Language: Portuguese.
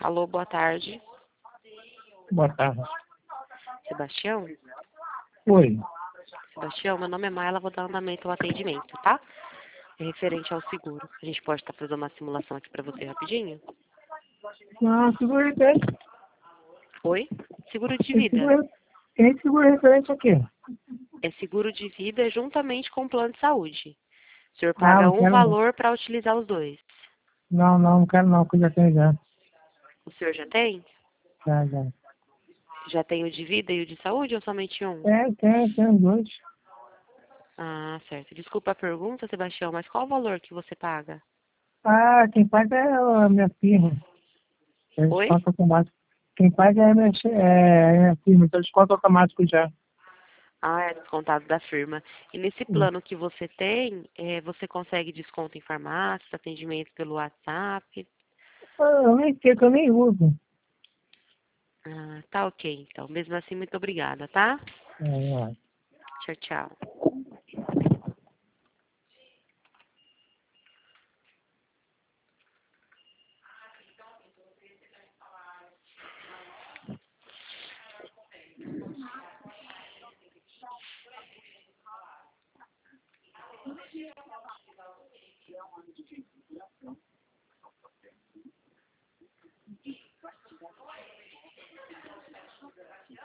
Alô, boa tarde. Boa tarde. Sebastião? Oi. Sebastião, meu nome é Maila, vou dar andamento ao atendimento, tá? É referente ao seguro. A gente pode estar fazendo uma simulação aqui pra você rapidinho? Não, seguro referente. Oi? Seguro de vida. Tem seguro referente aqui. É seguro de vida juntamente com o plano de saúde. O senhor Ah, paga não um quero não. valor para utilizar os dois. Não quero não, que eu já tenho já. O senhor já tem? Já. Já tem o de vida e o de saúde ou somente um? Tem os dois. Ah, certo. Desculpa a pergunta, Sebastião, mas qual o valor que você paga? Ah, quem paga é a minha firma. É Oi? desconto automático. Quem paga é a minha firma, então desconto automático já. Ah, é descontado da firma. E nesse plano que você tem, você consegue desconto em farmácias, atendimento pelo WhatsApp? Eu nem sei, que eu nem uso. Ah, tá ok, então. Mesmo assim, muito obrigada, tá? É. Tchau, tchau.